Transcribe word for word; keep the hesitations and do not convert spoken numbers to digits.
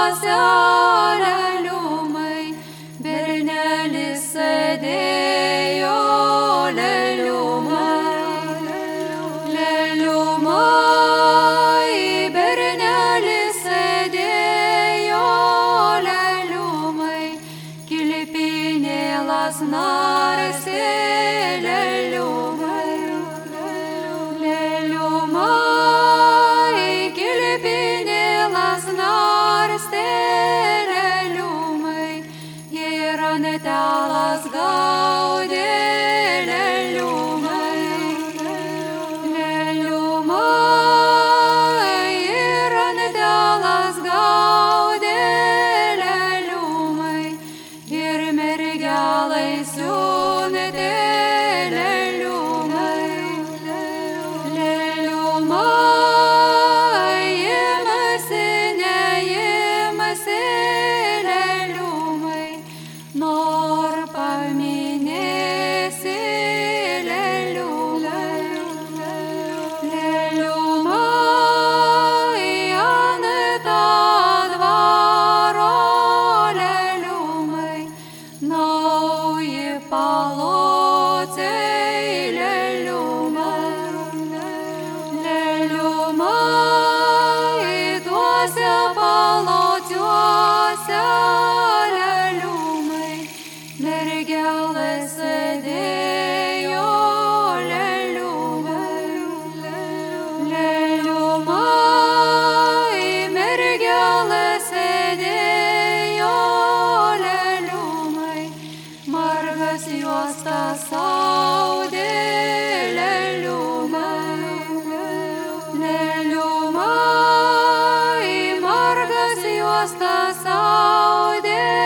tuose leliumai, bernelis sėdėjo leliumai, leliumai, bernelis sėdėjo leliumai, kilpinė lasnarsi leliumai, leliumai, kilpinė lasnarsi leliumai, ir antelas gaudė leliumai, leliumai, ir antelas gaudė leliumai, ir mergelai siuntė leliumai, leliumai, imasi, neimasi leliumai, nor paminėsi leliumai, leliumai, ant dvaro leliumai, nauji palocai leliumai, leliumai, tuose palociuose leliumai, mergelė sėdėjo leliumai, leliumai, mergelė sėdėjo leliumai, margas juostas audė leliumai, leliumai, margas juostas audė